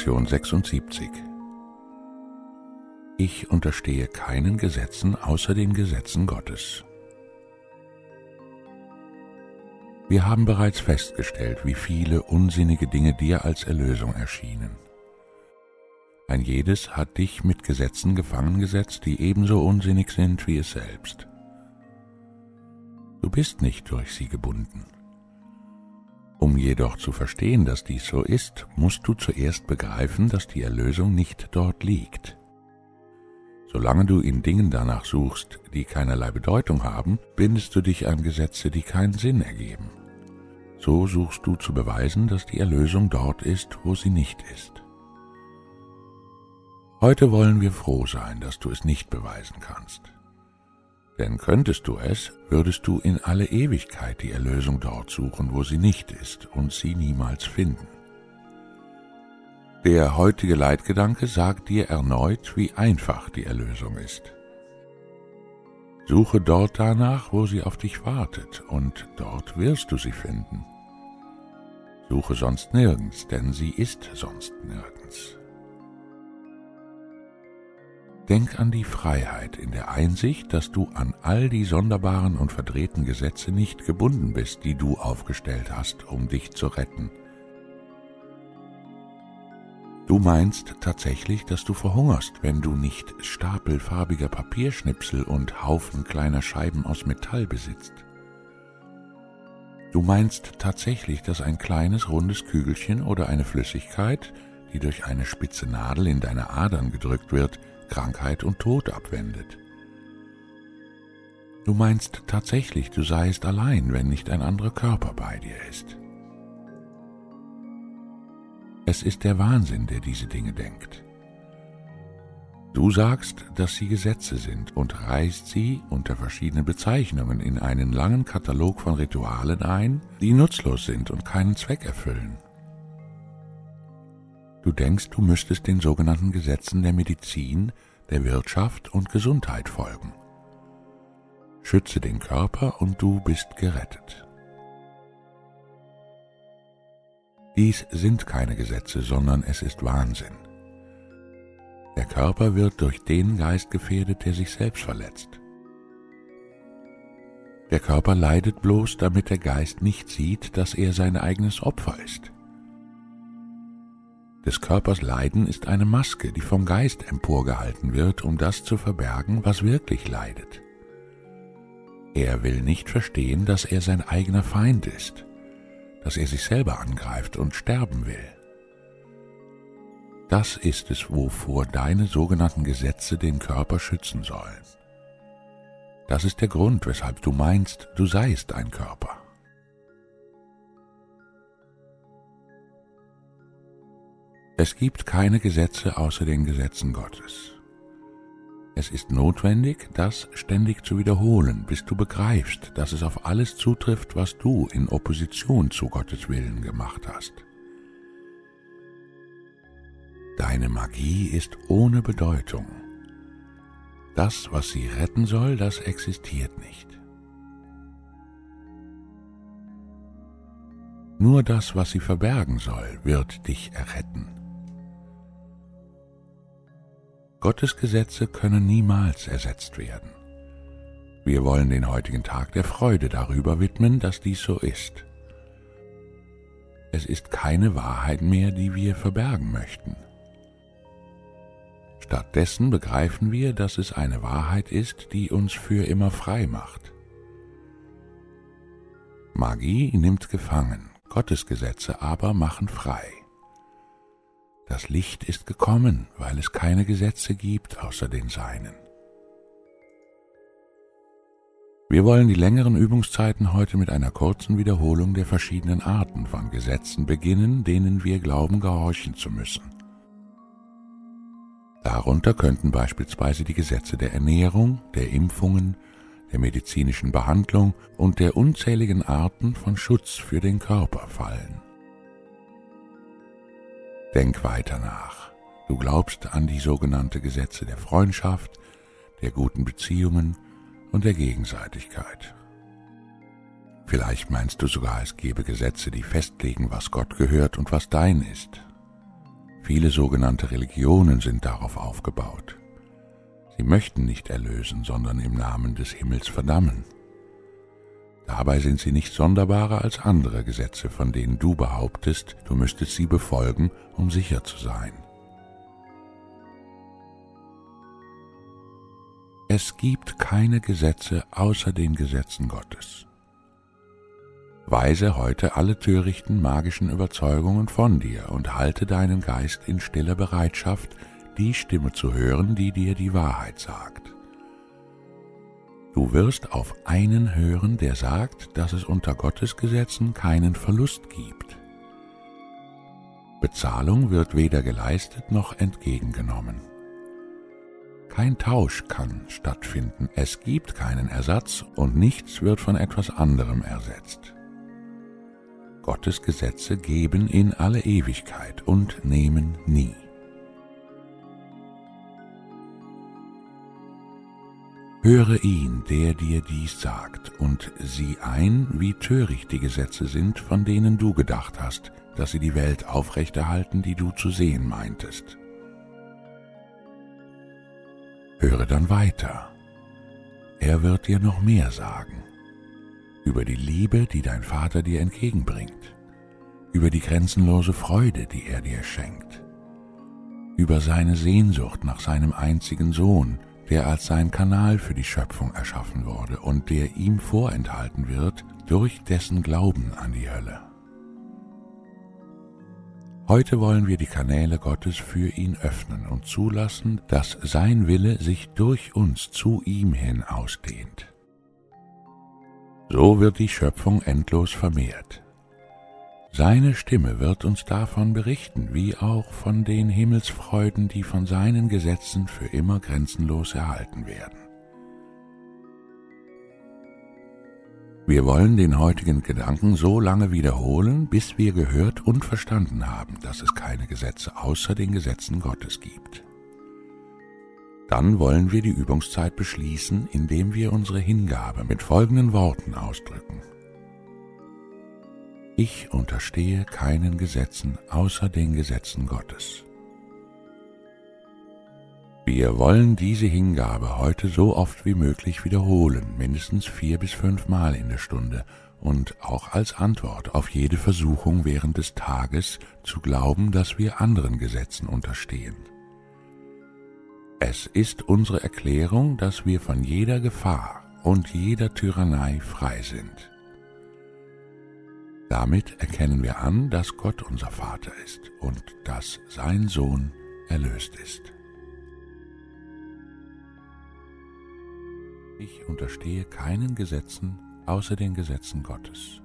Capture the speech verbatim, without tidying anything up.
Lektion sechsundsiebzig. Ich unterstehe keinen Gesetzen außer den Gesetzen Gottes. Wir haben bereits festgestellt, wie viele unsinnige Dinge dir als Erlösung erschienen. Ein jedes hat dich mit Gesetzen gefangen gesetzt, die ebenso unsinnig sind wie es selbst. Du bist nicht durch sie gebunden. Um jedoch zu verstehen, dass dies so ist, musst du zuerst begreifen, dass die Erlösung nicht dort liegt. Solange du in Dingen danach suchst, die keinerlei Bedeutung haben, bindest du dich an Gesetze, die keinen Sinn ergeben. So suchst du zu beweisen, dass die Erlösung dort ist, wo sie nicht ist. Heute wollen wir froh sein, dass du es nicht beweisen kannst. Denn könntest du es, würdest du in alle Ewigkeit die Erlösung dort suchen, wo sie nicht ist, und sie niemals finden. Der heutige Leitgedanke sagt dir erneut, wie einfach die Erlösung ist. Suche dort danach, wo sie auf dich wartet, und dort wirst du sie finden. Suche sonst nirgends, denn sie ist sonst nirgends. Denk an die Freiheit in der Einsicht, dass du an all die sonderbaren und verdrehten Gesetze nicht gebunden bist, die du aufgestellt hast, um dich zu retten. Du meinst tatsächlich, dass du verhungerst, wenn du nicht Stapel farbiger Papierschnipsel und Haufen kleiner Scheiben aus Metall besitzt. Du meinst tatsächlich, dass ein kleines rundes Kügelchen oder eine Flüssigkeit, die durch eine spitze Nadel in deine Adern gedrückt wird, Krankheit und Tod abwendet. Du meinst tatsächlich, du seiest allein, wenn nicht ein anderer Körper bei dir ist. Es ist der Wahnsinn, der diese Dinge denkt. Du sagst, dass sie Gesetze sind und reißt sie unter verschiedenen Bezeichnungen in einen langen Katalog von Ritualen ein, die nutzlos sind und keinen Zweck erfüllen. Du denkst, du müsstest den sogenannten Gesetzen der Medizin, der Wirtschaft und Gesundheit folgen. Schütze den Körper und du bist gerettet. Dies sind keine Gesetze, sondern es ist Wahnsinn. Der Körper wird durch den Geist gefährdet, der sich selbst verletzt. Der Körper leidet bloß, damit der Geist nicht sieht, dass er sein eigenes Opfer ist. Des Körpers Leiden ist eine Maske, die vom Geist emporgehalten wird, um das zu verbergen, was wirklich leidet. Er will nicht verstehen, dass er sein eigener Feind ist, dass er sich selber angreift und sterben will. Das ist es, wovor deine sogenannten Gesetze den Körper schützen sollen. Das ist der Grund, weshalb du meinst, du seiest ein Körper. Es gibt keine Gesetze außer den Gesetzen Gottes. Es ist notwendig, das ständig zu wiederholen, bis du begreifst, dass es auf alles zutrifft, was du in Opposition zu Gottes Willen gemacht hast. Deine Magie ist ohne Bedeutung. Das, was sie retten soll, das existiert nicht. Nur das, was sie verbergen soll, wird dich erretten. Gottes Gesetze können niemals ersetzt werden. Wir wollen den heutigen Tag der Freude darüber widmen, dass dies so ist. Es ist keine Wahrheit mehr, die wir verbergen möchten. Stattdessen begreifen wir, dass es eine Wahrheit ist, die uns für immer frei macht. Magie nimmt gefangen, Gottes Gesetze aber machen frei. Das Licht ist gekommen, weil es keine Gesetze gibt außer den Seinen. Wir wollen die längeren Übungszeiten heute mit einer kurzen Wiederholung der verschiedenen Arten von Gesetzen beginnen, denen wir glauben, gehorchen zu müssen. Darunter könnten beispielsweise die Gesetze der Ernährung, der Impfungen, der medizinischen Behandlung und der unzähligen Arten von Schutz für den Körper fallen. Denk weiter nach. Du glaubst an die sogenannten Gesetze der Freundschaft, der guten Beziehungen und der Gegenseitigkeit. Vielleicht meinst du sogar, es gebe Gesetze, die festlegen, was Gott gehört und was dein ist. Viele sogenannte Religionen sind darauf aufgebaut. Sie möchten nicht erlösen, sondern im Namen des Himmels verdammen. Dabei sind sie nicht sonderbarer als andere Gesetze, von denen du behauptest, du müsstest sie befolgen, um sicher zu sein. Es gibt keine Gesetze außer den Gesetzen Gottes. Weise heute alle törichten magischen Überzeugungen von dir und halte deinen Geist in stiller Bereitschaft, die Stimme zu hören, die dir die Wahrheit sagt. Du wirst auf einen hören, der sagt, dass es unter Gottes Gesetzen keinen Verlust gibt. Bezahlung wird weder geleistet noch entgegengenommen. Kein Tausch kann stattfinden, es gibt keinen Ersatz und nichts wird von etwas anderem ersetzt. Gottes Gesetze geben in alle Ewigkeit und nehmen nie. Höre ihn, der dir dies sagt, und sieh ein, wie töricht die Gesetze sind, von denen du gedacht hast, dass sie die Welt aufrechterhalten, die du zu sehen meintest. Höre dann weiter. Er wird dir noch mehr sagen. Über die Liebe, die dein Vater dir entgegenbringt. Über die grenzenlose Freude, die er dir schenkt. Über seine Sehnsucht nach seinem einzigen Sohn, der als sein Kanal für die Schöpfung erschaffen wurde und der ihm vorenthalten wird durch dessen Glauben an die Hölle. Heute wollen wir die Kanäle Gottes für ihn öffnen und zulassen, dass sein Wille sich durch uns zu ihm hin ausdehnt. So wird die Schöpfung endlos vermehrt. Seine Stimme wird uns davon berichten, wie auch von den Himmelsfreuden, die von seinen Gesetzen für immer grenzenlos erhalten werden. Wir wollen den heutigen Gedanken so lange wiederholen, bis wir gehört und verstanden haben, dass es keine Gesetze außer den Gesetzen Gottes gibt. Dann wollen wir die Übungszeit beschließen, indem wir unsere Hingabe mit folgenden Worten ausdrücken. Ich unterstehe keinen Gesetzen außer den Gesetzen Gottes. Wir wollen diese Hingabe heute so oft wie möglich wiederholen, mindestens vier bis fünf Mal in der Stunde und auch als Antwort auf jede Versuchung während des Tages zu glauben, dass wir anderen Gesetzen unterstehen. Es ist unsere Erklärung, dass wir von jeder Gefahr und jeder Tyrannei frei sind. Damit erkennen wir an, dass Gott unser Vater ist und dass sein Sohn erlöst ist. Ich unterstehe keinen Gesetzen außer den Gesetzen Gottes.